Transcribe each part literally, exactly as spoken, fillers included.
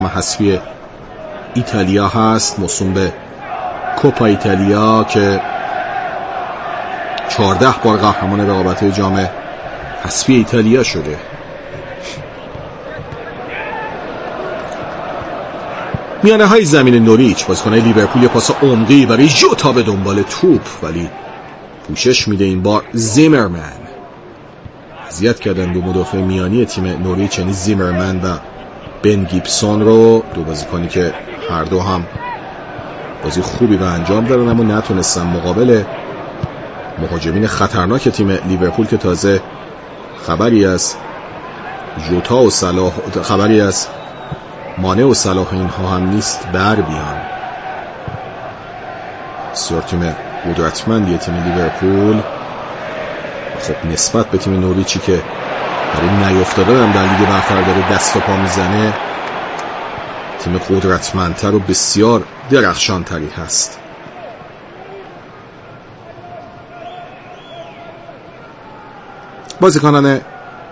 حذفی ایتالیا هست، موسوم به کوپا ایتالیا که چهارده بار قهرمان رقابت‌های جام حذفی ایتالیا شده. میانه های زمین نوریچ، بازیکن لیورپول پاس عمقی برای ژوتا به دنبال توپ، ولی پوشش میده این بار زیمرمن. اذیت کردن دو مدافع میانی تیم نوریچ، یعنی زیمرمن و بن گیبسون رو، دو بازیکنی که هر دو هم بازی خوبی رو انجام دادن اما نتونستن مقابل مهاجمین خطرناک تیم لیورپول که تازه خبری از ژوتا و صلاح، خبری از مانع و صلاح اینها هم نیست، بر بیان. بسیار تیم قدرتمندیه تیم لیورپول. خب نسبت به تیم نوریچی که برای نیافتادن هم در لیگ برتر داره دست و پا میزنه، تیم قدرتمندتر و بسیار درخشانتری هست. بازیکنان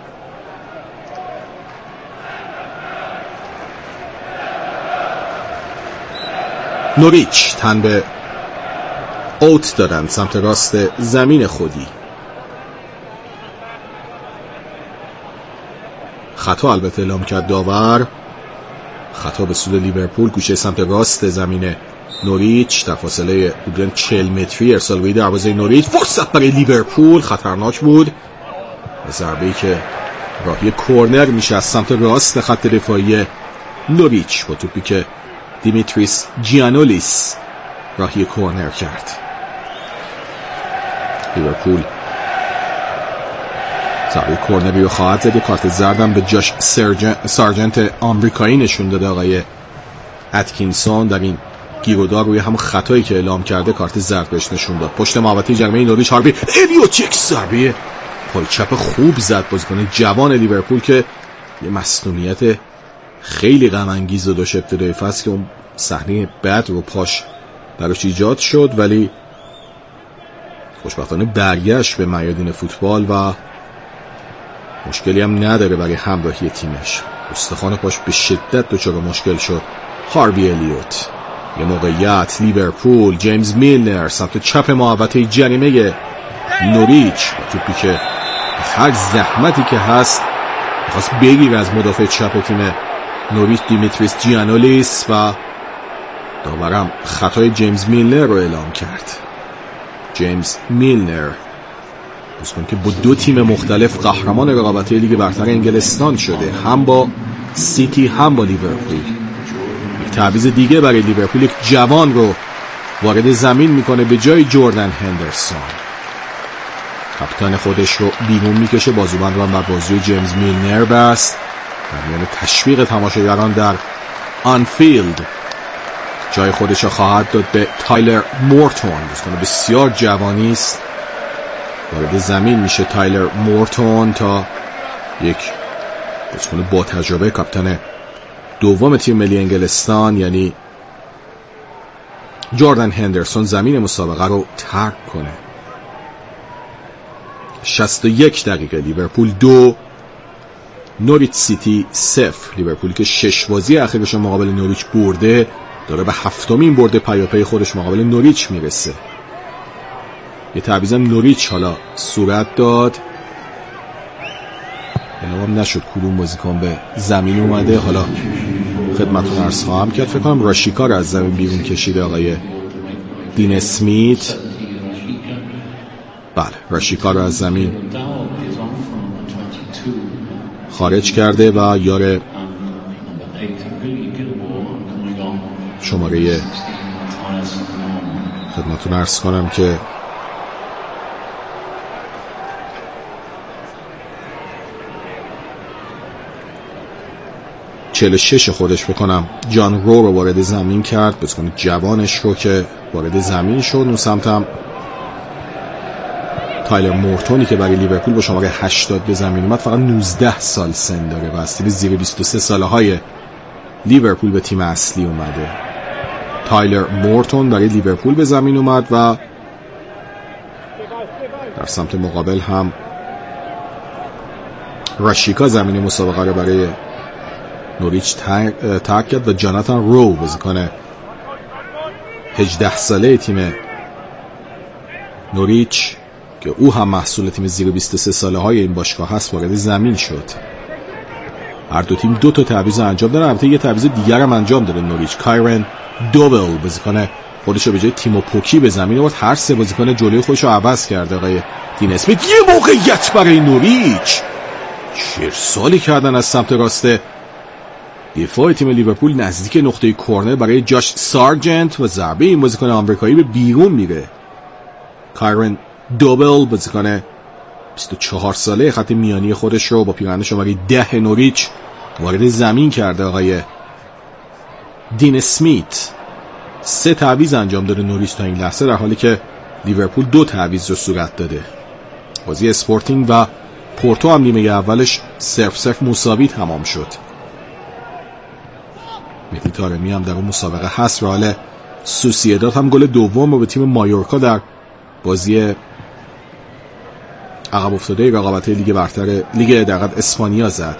نوریچ تن به اوت دادن سمت راست زمین خودی. خطا البته اعلام کرد داور، خطا به سود لیورپول، گوشه سمت راست زمین نوریچ در فاصله حدود چهل متری ارسال به دروازه نوریچ. فرصت برای لیورپول، خطرناک بود. ضربه‌ای که راهی کورنر میشه از سمت راست خط دفاعی نوریچ با توپی که دیمیتریس جیانولیس راهی کورنر کرد. لیورپول ضربه کورنری رو خواهد زد. کارت زردم به جاش سارجنت آمریکایی نشون داده آقای اتکینسون در این گیرودار روی همون خطایی که اعلام کرده کارت زرد بهش نشون داد. پشت محوطه جریمه نوریچ هاربی الیوتیک ضربه پای چپ خوب زد بازیکن جوان لیورپول که یه مسئولیت خیلی غم انگیز رو داشت ابتدای فصل که اون صحنه بد رو پاش براش ایجاد شد، ولی خوشبختانه برگشت به میادین فوتبال و مشکلی هم نداره برای همراهی تیمش. استخوان پاش به شدت دچار مشکل شد. هاربی الیوت. یه موقعیت لیورپول، جیمز میلنر سمت چپ محوطه جریمه نوریچ با توپی که هر زحمتی که هست می‌خواست بگیر از مدافع چپ تیم نوریچ دیمیتریس جیانولیس و داورم خطای جیمز میلنر رو اعلام کرد. جیمز میلنر بازیکن که با دو تیم مختلف قهرمان رقابت‌های لیگ برتر انگلستان شده، هم با سیتی هم با لیورپول. یک تعویض دیگه برای لیورپول، یک جوان رو وارد زمین میکنه به جای جردن هندرسون. کاپیتان خودش رو بیرون میکشه، بازوبند رو هم بر بازوی جیمز میلنر بست. در میان تشویق تماشاگران در آنفیلد جای خودش رو خواهد داد به تایلر مورتون، بازیکن بسیار جوانی است. وارد زمین میشه تایلر مورتون تا یک بازیکن با تجربه، کاپیتان دوم تیم ملی انگلستان یعنی جردن هندرسون، زمین مسابقه رو ترک کنه. شصت و یک دقیقه لیورپول دو نوریچ سیتی صفر. لیورپولی که شش بازی اخیرش مقابل نوریچ برده داره به هفتمین برده پیاپی خودش مقابل نوریچ میرسه. یه تعویض نوریچ حالا صورت داد، اعلام نشد کدوم بازیکن به زمین اومده. حالا خدمتتون عرض خواهم کرد. فکر کنم راشیکا رو از زمین بیرون کشیده آقای دین اسمیت. بله، راشیکا رو از زمین خارج کرده و یار شماره خدمتتون عرض کنم که چهل و شش خودش بکنم جان رو رو وارد زمین کرد، بازیکن جوانش رو که وارد زمین شد. اون سمتم تایلر مورتونی که برای لیورپول با شماره هشتاد به زمین اومد، فقط نوزده سال سن داره و از تیم زیر بیست و سه ساله های لیورپول به تیم اصلی اومده. تایلر مورتون برای لیورپول به زمین اومد و در سمت مقابل هم راشیکا زمین مسابقه رو برای نوریچ ترک کرد و جاناتان رو بازیکن هجده ساله تیم نوریچ که او هم محصول تیم زیر بیست و سه ساله های این باشگاه هست وارد زمین شد. هر دو تیم دو تا تعویض انجام دادن. البته یه تعویض دیگر هم انجام داده نوریچ. کایرن دوبل بازیکن خودش رو به جای تیمو پوکی به زمین آورد. هر سه بازیکن جلوی خودش رو عوض کرده. آقای دین اسمیت یه موقعیت برای نوریچ، شرسالی کردن از سمت راست دفاع تیم لیورپول نزدیک نقطه کرنر برای جاش سارجنت و ضربه این بازیکن آمریکایی به بیرون میره. کایرن دوبل بازیکن بیست و چهار ساله خط میانی خودش رو با پیراهن شماره ده نوریچ وارد زمین کرده. آقای دین اسمیت سه تعویض انجام داده نوریچ تا این لحظه، در حالی که لیورپول دو تعویض رو صورت داده. بازی اسپورتینگ و پورتو هم نیمه اولش صرف صرف مساوی تمام شد. مهدی طارمی هم در اون مسابقه هست. رئال سوسییداد هم گل دوم رو به تیم مایورکا در بازی عقب افتاده رقابت لیگ برتر لیگ در اسپانیا زد.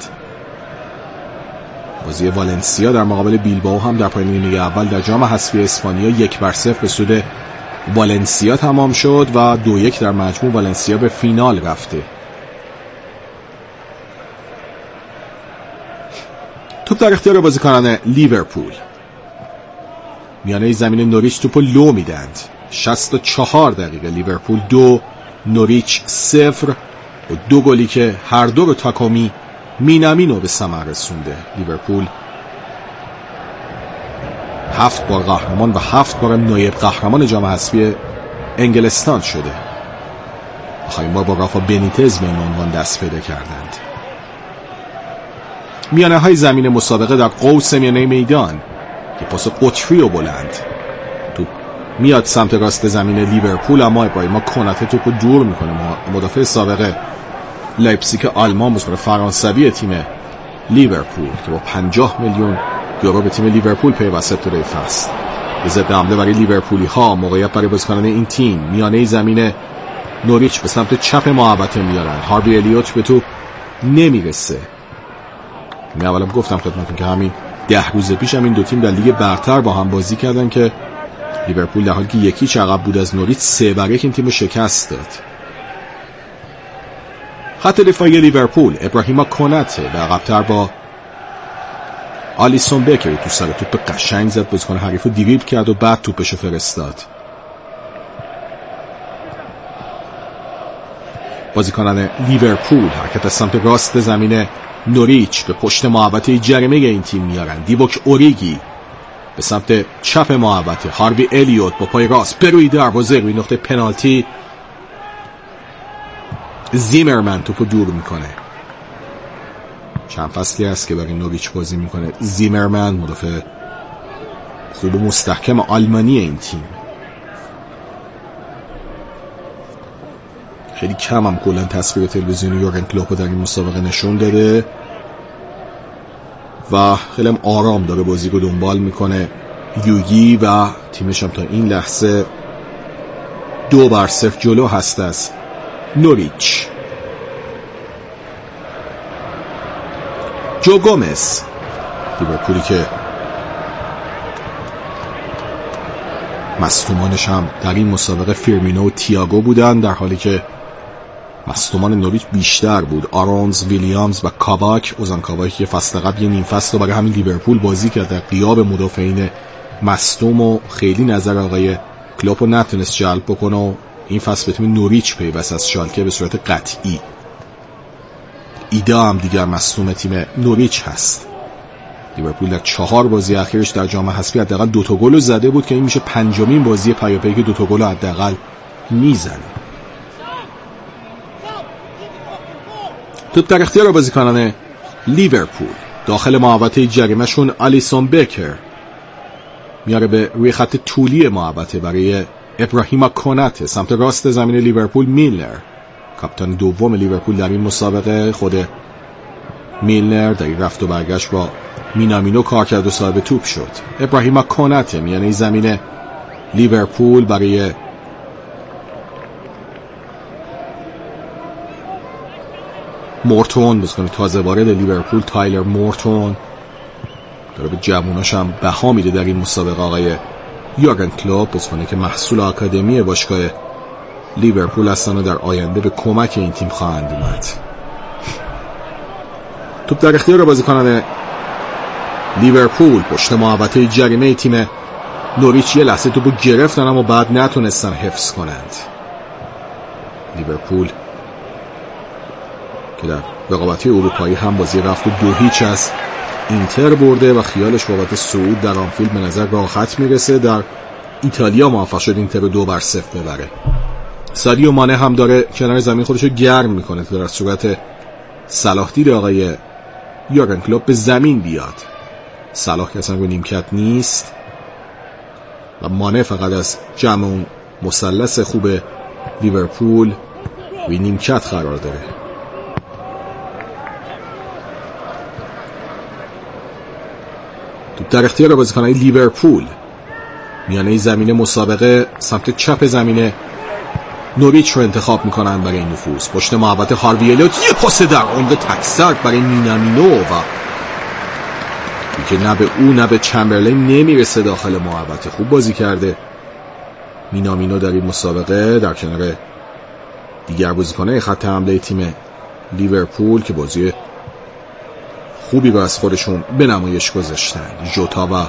بازی والنسیا در مقابل بیلبائو هم در پایان نیمه اول در جام حذفی اسپانیا یک بر صفر به سود والنسیا تمام شد و دو یک در مجموع والنسیا به فینال رفته. توپ در اختیار بازیکنان لیورپول. میانه زمین نوریچ توپو لو میدند. شصت و چهار دقیقه لیورپول دو نوریچ صفر و دو گلی که هر دو رو تاکومی مینامینو به ثمر رسونده. لیورپول هفت بار قهرمان و هفت بار نایب قهرمان جام حذفی انگلستان شده. آخرین بار با رافا بنیتز به این عنوان دست پیدا کردند. میانه های زمین مسابقه در قوس میانه میدان، یه پاس قطری و بلند توپ میاد سمت راست زمین لیورپول، اما ابراهیما کناته توپو دور میکنه. مدافع سابق لایپزیگ آلمان بازیکن فرانسوی تیم لیورپول که با پنجاه میلیون یورو به تیم لیورپول پیوسته شده فصل. به ضد حمله برای لیورپولی ها، موقعیت برای بازیکنان این تیم. میانه زمین نوریچ به سمت چپ محوطه میارن. هاربی الیوت به توپ نمیرسه. من اولم گفتم خدمتتون که همین ده روز پیش هم این دو تیم در لیگ برتر با هم بازی کردن که لیورپول در حالی که یکی عقب بود از نوریچ سه بر یک این تیم رو شکست داد. خط دفاعی لیورپول ابراهیما کناته و عقب‌تر با آلیسون بکر تو سر توپ قشنگ زد، بازیکن حریف رو دریبل کرد و بعد توپشو فرستاد. بازیکنان لیورپول حرکت از سمت راست زمین نوریچ به پشت محوطه جریمه این تیم میارن. دیوک اوریگی به سمت چپ محوطه. هاربی الیوت با پای راست بروی دروازه روی نقطه پنالتی. زیمرمن توپو دور میکنه. چند فصلی است که برای نوریچ بازی میکنه زیمرمن، مدافع خوب و مستحکم آلمانی این تیم. خیلی کم هم کلا تصویر تلویزیونی یورگن کلوپ در این مسابقه نشون داده و خیلی هم آرام داره بازی رو دنبال میکنه یوگی و تیمش هم تا این لحظه دو بر صفر جلو هست از نوریچ. جو گومز لیورپولی که مصدومانش هم در این مسابقه فیرمینو و تییاگو بودن، در حالی که مصدومان نوریچ بیشتر بود. آرونز، ویلیامز و کاواک. اوزان کاواک که فصل قبل یه نیم فصل رو برای همین لیورپول بازی کرد در غیاب مدافعین مصدوم و خیلی نظر آقای کلوپ رو نتونست جلب بکنه و این فصل به تیم نوریچ پیوست از شالکه به صورت قطعی. ایدا هم دیگر مصدوم تیم نوریچ هست. لیورپول در چهار بازی اخیرش در جام حذفی حداقل دو تا گل زده بود که این میشه پنجمین بازی پیاپی که دو تا گل حداقل میزنه. توپ در اختیار بازیکنان لیورپول. داخل محوطه جریمه‌شون آلیسون بکر میاره به روی خط طولی محوطه برای ابراهیما کناته. سمت راست زمین لیورپول میلنر، کاپیتان دوم لیورپول در این مسابقه. خود میلنر در این رفت و برگشت با مینامینو کار کرد و صاحب توپ شد. ابراهیما کناته میانه زمین لیورپول برای مورتون، بازیکن تازه وارد لیورپول. تایلر مورتون داره به جووناش هم بها میده در این مسابقه آقای یورگن کلوپ، بازیکنی که محصول آکادمی باشگاه لیورپول هستن و در آینده به کمک این تیم خواهند اومد. توپ در اختیار بازیکنان لیورپول پشت محوطه جریمه تیم نوریچ. یه لحظه توپو گرفتن اما بعد نتونستن حفظ کنند. لیورپول که در رقابتی اروپایی هم بازی رفت و دو هیچ از اینتر برده و خیالش بابت صعود در آنفیلد به نظر راحت میرسه. در ایتالیا موفق شد اینتر رو دو بر صفر ببره. سادیو مانه هم داره کنار زمین خودش رو گرم میکنه تا در صورت صلاح دید آقای یورگن کلوپ به زمین بیاد. صلاح که اصلا رو نیمکت نیست و مانه فقط از جمع اون مثلث خوب لیورپول روی نیمکت قرار داره. توپ در اختیار بازیکنان لیورپول میانه زمین مسابقه سمت چپ زمین نوریچ رو انتخاب میکنن برای این نفوذ. پشت محوطه هاروی الیوت، یه پاس در عمق تکسرد برای مینامینو و که نه به او نه به چمبرلین نمیرسه داخل محوطه. خوب بازی کرده مینامینو در این مسابقه در کنار دیگر بازیکنان خط حمله تیم لیورپول که بازی خوبی رو از خودشون به نمایش گذاشتن. ژوتا و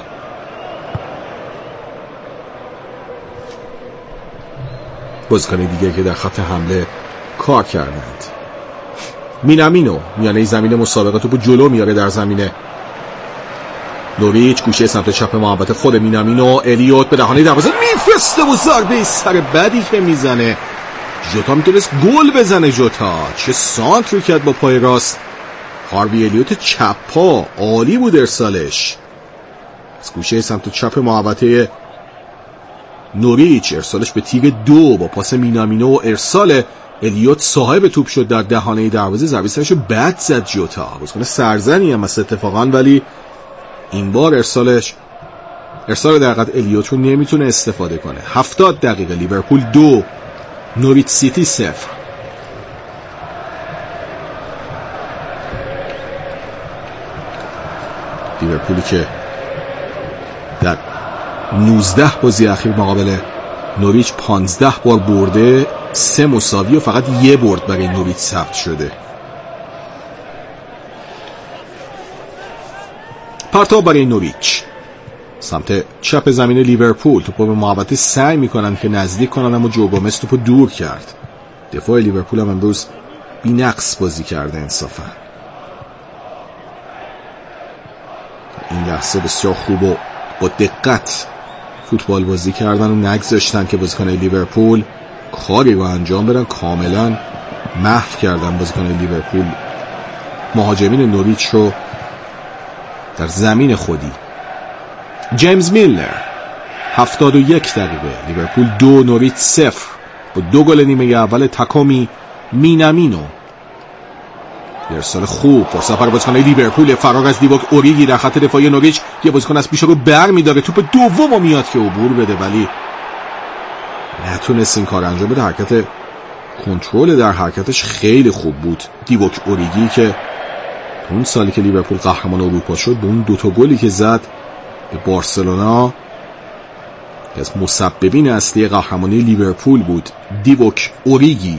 بازیکن دیگه که در خط حمله کار کردند. مینامینو میانه زمین مسابقه توپو جلو میاره در زمین نوریچ. گوشه سمت چپ محوطه خود مینامینو. الیوت به دهانه دروازه میفرسته و ضربه سر بدی که میزنه. ژوتا میتونست گل بزنه. ژوتا چه سانت رو کرد با پای راست. هاروی الیوت چپ پا عالی بود ارسالش. از گوشه سمت چپ محوطه نوریچ ارسالش به تیر دو با پاس مینامینو و ارسال الیوت صاحب توپ شد در دهانه دروازه. ضربه سرش بد زد ژوتا. بازیکن سرزنی هم است اتفاقا، ولی این بار ارسالش ارسال در حقیقت الیوت رو نمیتونه استفاده کنه. هفتاد دقیقه لیورپول دو نوریچ سیتی صفر. لیورپولی که در نوزده بازی اخیر مقابل نوریچ پانزده بار برده، سه مساوی و فقط یه برد برای نوریچ ثبت شده. پرتاب برای نوریچ سمت چپ زمین لیورپول. توپو به محوطه سعی میکنن که نزدیک کنن اما جو گومز توپو دور کرد. دفاع لیورپول هم امروز بی‌نقص بازی کرده انصافا. این لحظه بسیار خوب و با دقت فوتبال بازی کردن و نگذاشتن که بازیکنان لیورپول کاری رو انجام بدن. کاملا محو کردن بازیکنان لیورپول مهاجمین نوریچ رو در زمین خودی. جیمز میلنر هفتاد و یک دقیقه لیورپول دو نوریچ صفر با دو گل نیمه اول تاکومی مینامینو. ارسال خوب فرصت برای بازیکن لیورپول. فرار از دیوک اوریگی در خط دفاعی نوریچ. یه بازیکن از پیش رو برمی‌داره، توپ دومو میاد که عبور بده ولی نتونست این کار انجام بده. حرکت کنترل در حرکتش خیلی خوب بود دیوک اوریگی که اون سالی که لیورپول قهرمان اروپا شد به اون دوتا گلی که زد به بارسلونا که از مسببین اصلی قهرمانی لیورپول بود. دیوک اوریگی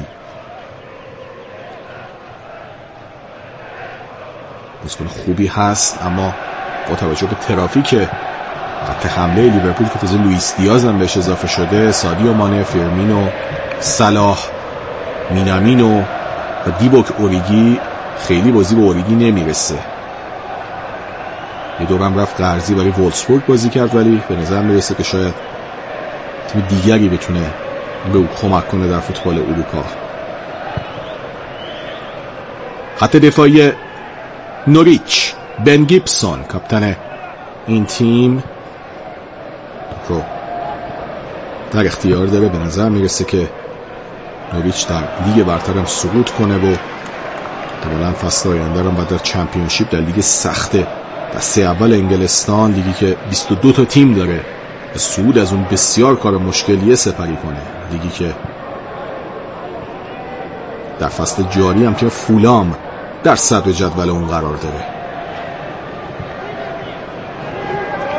بازیکن خوبی هست اما با توجه به ترافیک خط حمله لیورپول که تازه لوئیس دیاز هم بهش اضافه شده، سادیو مانه، فرمینو، صلاح، مینامینو و دیوک اوریگی، خیلی بازی به اوریگی نمیرسه. یه دورم رفت قرضی برای وولسبورگ بازی کرد ولی به نظر میرسه که شاید تیم دیگری بتونه به او کمک کنه در فوتبال اروپا. خط دفاعی نوریچ، بن گیبسون کاپیتان این تیم رو در اختیار داره. به نظر میرسه که نوریچ در لیگ برتر هم سقوط کنه و احتمالاً فصل آینده هم بعد در چمپیونشیپ در لیگ سخت دسته اول انگلستان، لیگی که بیست و دو تا تیم داره، صعود از اون بسیار کار مشکلیه سپری کنه. لیگی که در فصل جاری هم که فولام در صدر جدول اون قرار داره.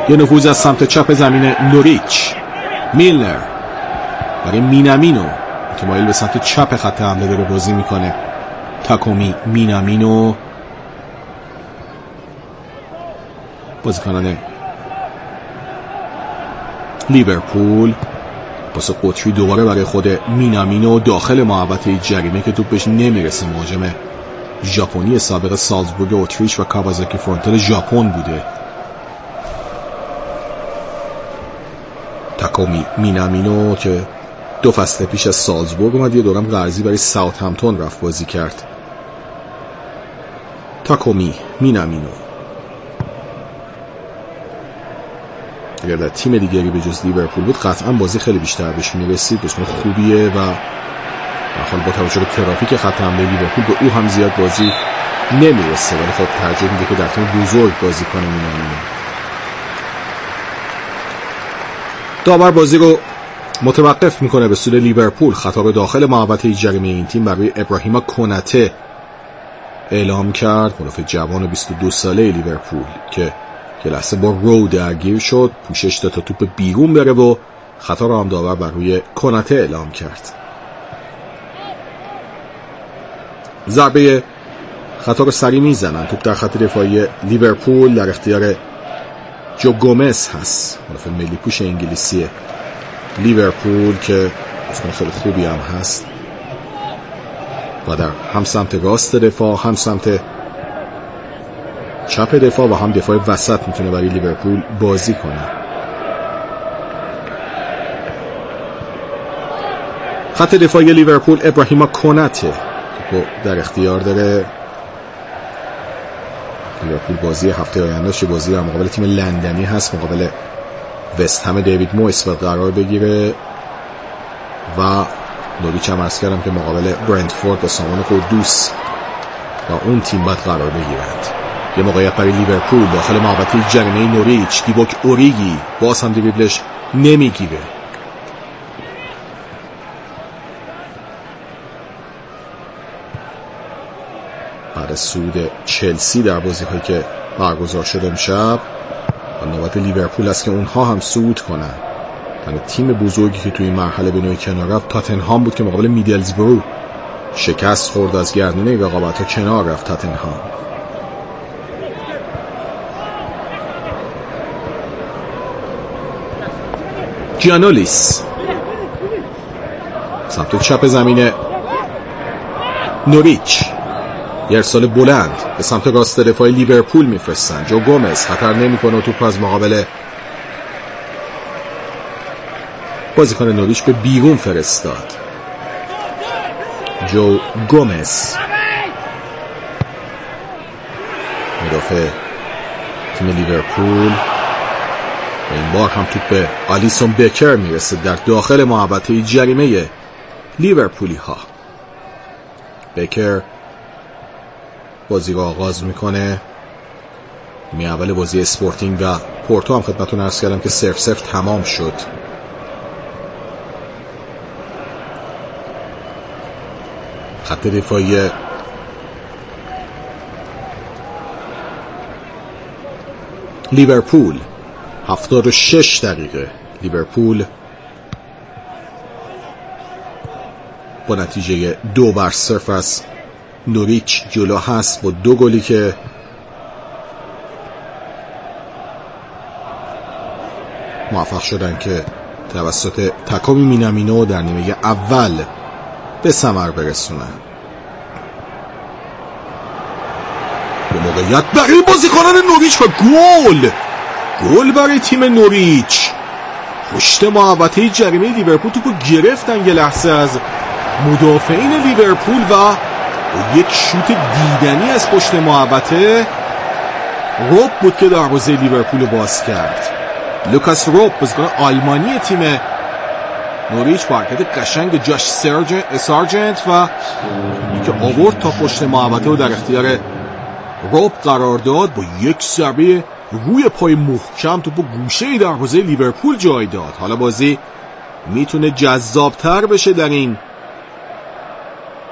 یه نفوذ از سمت چپ زمین نوریچ. میلنر برای مینامینو که مایل به سمت چپ خط حمله داره بازی میکنه. تاکومی مینامینو بازیکنان لیورپول پاس قطری دوباره برای خود مینامینو داخل محوطه جریمه که توپ بهش نمیرسه. مهاجم ژاپنی سابق سالزبورگ اتریش و کاوازاکی فرونتال ژاپن بوده. تاکومی مینامینو که دو فصل پیش از سالزبورگ اومد، یه دورم قرضی برای ساوثهمپتون رفت بازی کرد. تاکومی مینامینو اگر در تیم دیگری به جز لیورپول بود قطعا بازی خیلی بیشتر بهش میرسید. بسیار خوبیه و حال با توجه به ترافیک خط حمله لیورپول به او هم زیاد بازی نمیرسه، ولی خب ترجیح میده که در تیم بزرگ بازی کنه. مینامینو داور بازی رو متوقف میکنه به سود لیورپول. خطا داخل محوطه جریمه این تیم برای ابراهیم کناته اعلام کرد، مدافع جوان بیست و دو ساله لیورپول که که لحظه با رو درگیر شد، پوشش داد تا توپ بیرون بره و خطا رو هم داور بر روی کناته اعلام کرد. ضربه خطا رو سری میزنن. توپ در خط دفاعی لیورپول در اختیار جو گومز هست، مدافع ملی پوش انگلیسی لیورپول که اسم خیلی خوبی هم هست و در هم سمت راست دفاع هم سمت چپ دفاع و هم دفاع وسط میتونه برای لیورپول بازی کنه. خط دفاعی لیورپول ابراهیم کناته که در اختیار داره. لیورپول بازی هفته آینده بازی در مقابل تیم لندنی هست، مقابل وست هم دیوید مویس و قرار بگیره و نوریچ هم عرض کردم که مقابل برنتفورد و سامان قدوس و اون تیم باید قرار بگیرند. یه موقعیت برای لیورپول داخل محوطه جریمه نوریچ. دیبوک اوریگی باز هم دریبلش نمیگیره. بعد از صعود چلسی در بازی هایی که برگزار شده امشب و نوبت لیورپول است که اونها هم صعود کنن. یعنی تیم بزرگی که توی این مرحله به نوعی کنار رفت تاتنهام بود که مقابل میدلزبرو شکست خورد، از گردونه رقابت ها کنار رفت تاتنهام. جیانولیس سمت چپ زمین نوریچ، یه ارسال بلند به سمت راست دفاع لیورپول میفرستن. جو گومز خطر نمیکنه و توپ از مقابل بازیکن نوریچ به بیرون فرستاد. جو گومز مدافع تیم لیورپول و این بار هم توپ به آلیسون بکر میرسه در داخل محوطه جریمه لیورپولی ها. بکر بازی رو آغاز میکنه. می اول بازی اسپورتینگ و پورتو هم خدمتتون عرض کردم که صفر صفر تمام شد. خط دفاعی لیورپول هفتاد و شش دقیقه لیورپول با نتیجه دو بر صفر از نوریچ جلو هست با دو گلی که موفق شدن که توسط تاکومی مینامینو در نیمه اول به ثمر برسونن. به موقعیت برای بازیکنان نوریچ و گل گل برای تیم نوریچ. پشت محوطه جریمه لیورپول توپو گرفتن یه لحظه از مدافعین لیورپول و یک شوت دیدنی از پشت محوطه روب بود که دروازه لیورپول رو باز کرد. لوکاس روب بازیکن آلمانی تیم نوریچ با حرکت قشنگ جاش سارجنت و که آورد تا پشت محوطه رو در اختیار روب قرار داد. با یک ضربه روی پای محکم تو با گوشه دروازه لیورپول جای داد. حالا بازی میتونه جذابتر بشه در این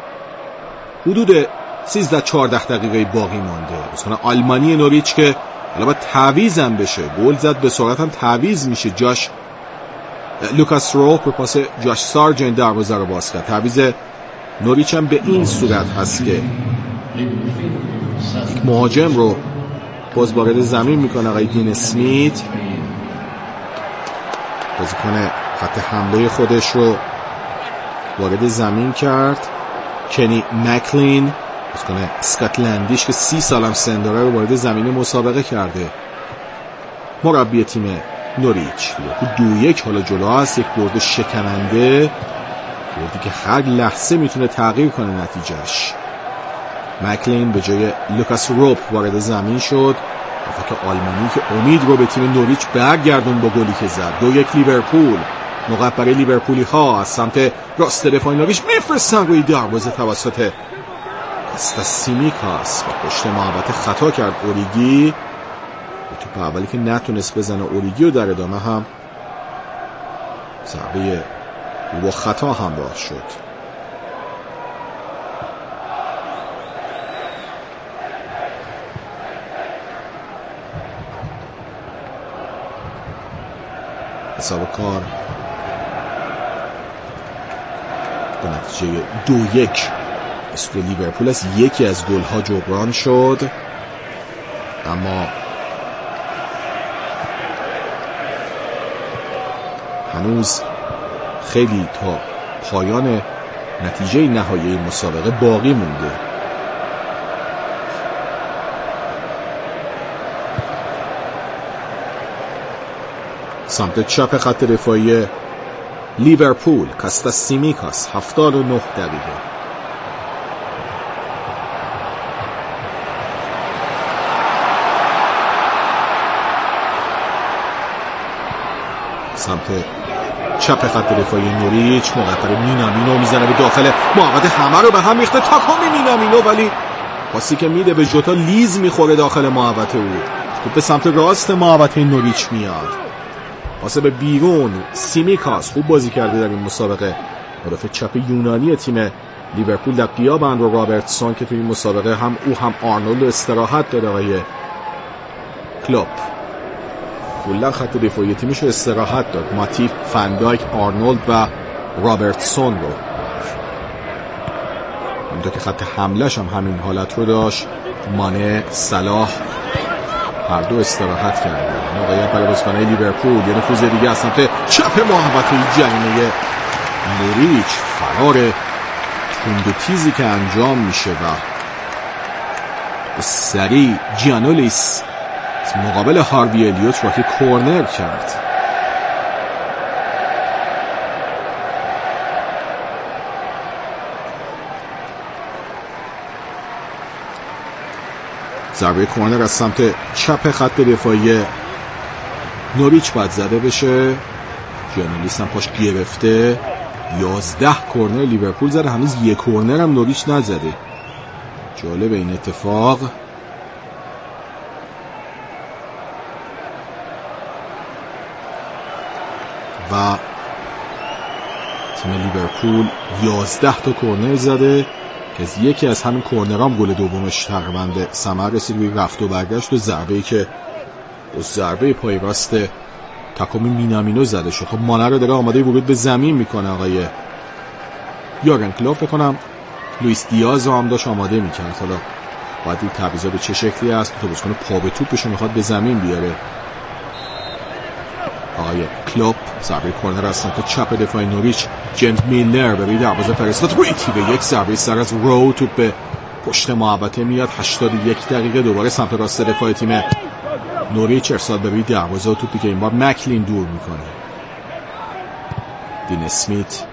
حدود سیزده چهارده دقیقه باقی مانده. مثلا آلمانی نوریچ که حالا باید تعویض هم بشه. گل زد به سرعت هم تعویض میشه. جاش لوکاس روپ به پاس جاش سارجنت دروازه رو باز کرد. تعویض نوریچ هم به این صورت هست که یک مهاجم رو باز وارد زمین میکنه آقای دین اسمیت. بازیکن خط حمله خودش رو وارد زمین کرد. کنی مکلین بازیکن اسکاتلندیش که سی سالم سن داره رو وارد زمین مسابقه کرده. مربی تیم نوریچ دو یک حالا جلو هست. یک برد شکننده، بردی که هر لحظه میتونه تغییر کنه نتیجهش. مکلین به جای لوکاس روپ وارد زمین شد. که آلمانی که امید رو به تیم نوریچ برگردون با گلی که زد. دو یک لیورپول. موقع برای لیورپولی ها از سمت راست دفاع نوریچ میفرستن روی دروازه توسط کاستا سیمیکاس. با پشت محوطه خطا کرد اوریگی. توپ اولی که نتونست بزنه اوریگی و در ادامه هم ضربه با خطا همراه شد. حساب کار به نتیجه دو یک است لیورپول است. یکی از گل ها جبران شد، اما هنوز خیلی تا پایان نتیجه نهایی این مسابقه باقی مونده. سمت چپ خط دفاعی لیورپول کاستا سیمیکاس. هفتاد و نه دقیقه. سمت چپ خط دفاعی نوریچ موقع مینامینو میزنه به داخل محوطه، همه رو به هم ریخته. تاکومی مینامینو ولی پاسی که میده به جوتا لیز میخوره داخل محوطه. او توپ به سمت راست محوطه نوریچ میاد. واسه به بیرون. سیمیکاس خوب بازی کرده در این مسابقه. مدافع چپ یونانی تیم لیورپول در غیاب اندرو رابرتسون که توی این مسابقه هم او هم آرنولد استراحت داره. آقای کلوب کلا خط دفاعی تیمش رو استراحت داد. ماتیپ، فندایک، آرنولد و رابرتسون رو. همونطور که خط حملهش هم همین حالت رو داشت. مانه، صلاح هر دو استراحت کردن. موقعیت برای بازیکنان لیورپول. یه نفوذ دیگه از سمت چپ محوطه جریمه نوریچ. فرار تند و تیزی که انجام میشه و سریع جیانولیس مقابل هاروی الیوت رو که کورنر کرد. ضربه کورنر از سمت چپ خط دفاعی نوریچ باید زده بشه. جیانولیس هم پاش گرفته. یازده کورنر لیورپول زده، هنوز یک کورنر هم نوریچ نزده. جالب این اتفاق. و تیم لیورپول یازده تا کورنر زده که از یکی از همین کورنرام گل دومش تقریبا به ثمر رسید روی رفت و برگشت و ضربه‌ای که با ضربه پای راست تاکومی مینامینو زده شد. خب مانه رو داره آماده ورود به زمین میکنه آقای یورگن کلوپ. فکر کنم لوئیس دیاز رو هم داشت آماده میکرد. حالا باید این تعویضا به چه شکلی است. تو بازیکن پا به توپش رو میخواد به زمین بیاره. آقای کلوپ ضربه کورنر از سمت چپ دفاع نوریچ. جیمز میلر به روی دروازه فرستاد. روی تیره یک ضربه سر از رو توپ به پشت محوطه میاد. هشتاد و یک دقیقه دوباره سمت راست دفاع تیم نوریچ ارسال به روی دروازه و توپی که این بار مکلین دور میکنه. دین اسمیت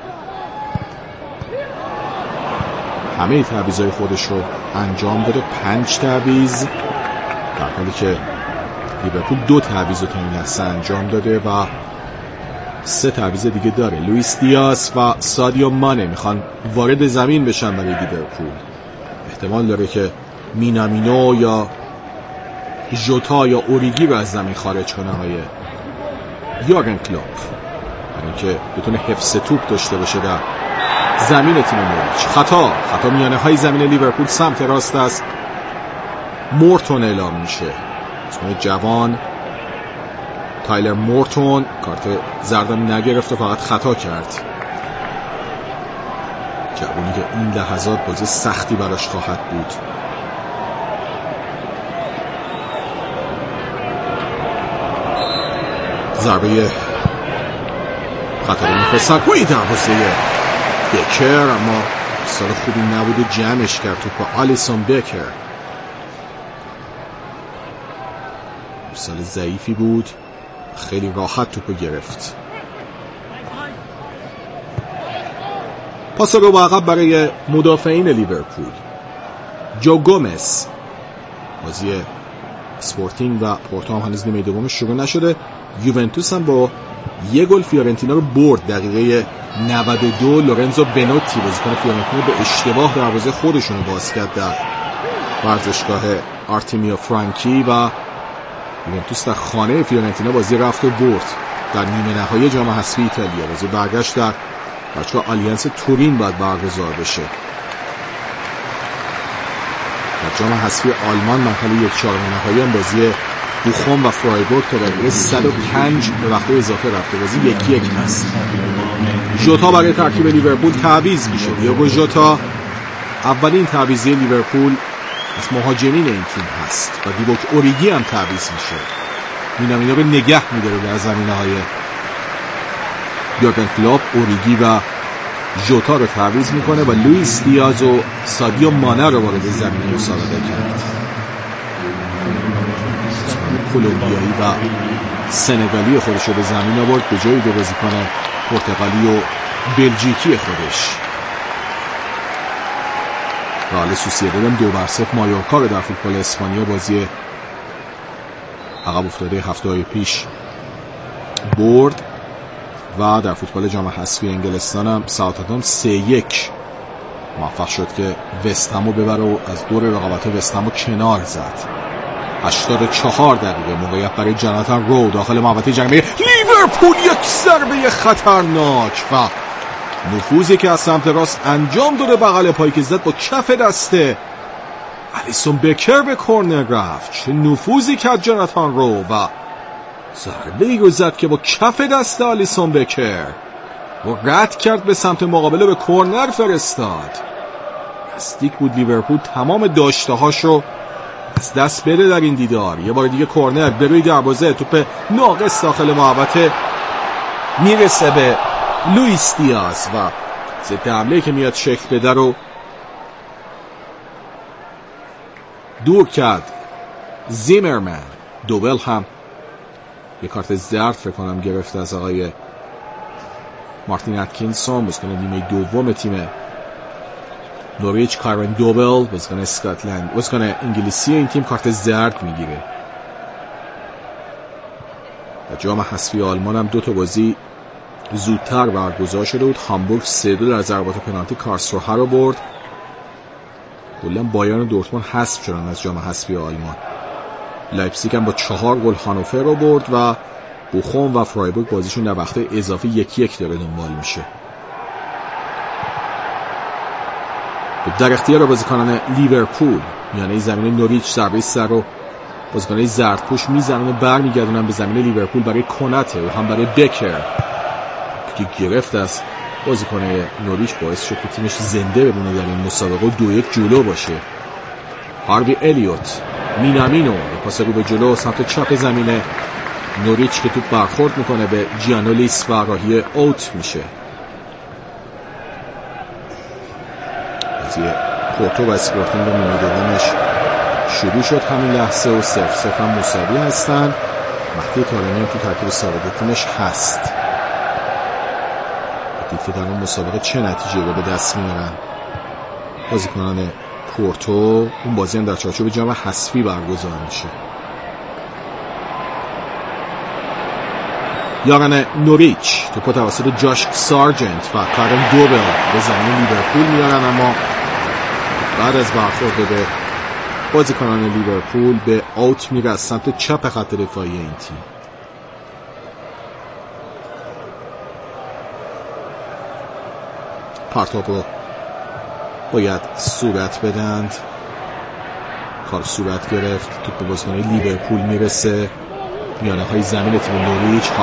همه تعویضای خودش رو انجام داده. پنج تعویض، در حالی که لیورپول دو تعویض رو تا این لحظه انجام داده و سه تعویض دیگه داره. لوئیس دیاز و سادیو مانه میخوان وارد زمین بشن برای لیورپول. احتمال داره که مینامینو یا ژوتا یا اوریگی رو از زمین خارج کنه آقای یورگن کلوپ، برای اینکه بتونه حفظ توپ داشته باشه در زمین تیم نوریچ. خطا خطا میانه های زمین لیورپول سمت راست است. مورتون اعلام میشه. بازیکن جوان تایلر مورتون کارت زردم نگرفت و فقط خطا کرد. جوانی که این لحظات بازی سختی براش خواهد بود. ضربه خطا میفرستن توی دروازه بکر، اما سال خوبی نبود و جمعش کرد توپ با آلیسون بکر. سال ضعیفی بود، خیلی راحت توپو گرفت. پاس رو به عقب برای مدافعین لیورپول. جو گومز. بازی اسپورتینگ و پورتو هم هنوز نیمه دوم شروع نشده. یوونتوس هم با یه گل فیورنتینا رو برد. دقیقه نود و دو لورنزو بنوتی بازیکن فیورنتینا به اشتباه دروازه خودشون رو باز کرد در ورزشگاه آرتمیو فرانکی و یوونتوس در خانه فیورنتینا بازی رفت و برد. در نیمه نهایی جام حذفی ایتالیا بازی برگشت در باشگاه آلیانس تورین باید برگزار بشه. در جام حذفی آلمان مرحله یک چهارم نهایی هم بازی بوخوم و فرایبورگ تا دقیقه صد و پنج به وقت اضافه رفته. بازی یکی یک هست. ژوتا برای ترکیب لیورپول تعویض میشه. دیاگو ژوتا اولین تعویضی لیورپول از مهاجمین این تیم هست و دیوک اوریگی هم تعویض میشه. مینامینا رو نگه میداره در زمینه‌های یورگن کلوپ. اوریگی و ژوتا رو تعویض میکنه و لوئیس دیاز و سادیو مانه رو وارد زمین مسابقه کرد. کلمبیایی و سنگالی خودش رو به زمین آورد به جای دو بازیکن پرتغالی و بلژیکی خودش. رئال سوسییداد هم دو بر صفر مایورکا رو در فوتبال اسپانیا بازی عقب افتاده هفته‌های پیش برد و در فوتبال جام حذفی انگلستان هم ساوثهامپتون سه یک موفق شد که وستهمو ببره و از دور رقابت وستهمو کنار زد. هشتاد و چهار دقیقه موقعیت برای جاناتان رو داخل محوطه جریمه لیورپول، یک ضربه خطرناک و نفوذی که از سمت راست انجام داده بغل پای که زد با کف دسته الیسون بکر به کورنر رفت. چه نفوذی کرد جاناتان رو و ضربه ای رو زد که با کف دست الیسون بکر و رد کرد به سمت مقابله به کورنر فرستاد. نزدیک بود لیورپول تمام داشته هاش رو از دست بده در این دیدار. یه بار دیگه کورنر به روی دروازه، توپ ناقص داخل محوطه میرسه به لوئیس دیاز و ضد حمله که میاد شکل بده رو دور کرد زیمرمن. دوبل هم یه کارت زرد فکر کنم گرفت از آقای مارتین اتکینسون بازیکن نیمه دوم تیم نوریچ. کارن دوبل بازیکن اسکاتلند بازیکن انگلیسی این تیم کارت زرد میگیره. در جام حذفی آلمان هم دو تا بازی زودتر برگزار شده بود. هامبورگ سه دو در ضربات پنالتی کارلسروه رو برد. کلا بایرن و دورتموند حذف شدن از جام حذفی آلمان. لایپزیگ هم با چهار گل هانوفر رو برد و بوخوم و فرایبورگ بازیشون در وقت اضافی یکی یک داره دنبال میشه. در اختیار بازیکنان لیورپول میانه زمین نوریچ ضربه سر رو بازیکنان زردپوش میزنن و برمیگردونن به زمین لیورپول برای کنته و هم برای بکر که گرفت از بازیکن نوریچ باعث شد که تیمش زنده بمونه در این مسابقه و دو یک جلو باشه. هاروی الیوت مینامینو پاس رو به جلو سمت چپ زمین نوریچ که توپ برخورد میکنه به جیانولیس و راهی اوت میشه. بازی پورتو و اسپورتینگ و نیمه دومش شروع شد همین لحظه و صفر صفر هم مساوی هستن. مهدی طارمی هم تو ترکیب سابق تیمش هست. دید که در اون مسابقه چه نتیجه رو به دست میارن بازیکنان پورتو. اون بازی هم در چارچوب جام حذفی برگزار میشه. یاران نوریچ توپو توسط جاش سارجنت و کارن دوبل به زمین لیورپول میارن، اما بعد از برخورد به بازیکنان لیورپول به اوت میره از سمت چپ خط دفاعی این تیم. پرتاب رو باید صورت بدند. کار صورت گرفت. توپ به بازیکن لیورپول میرسه، میانه های زمین تیم نوریچ.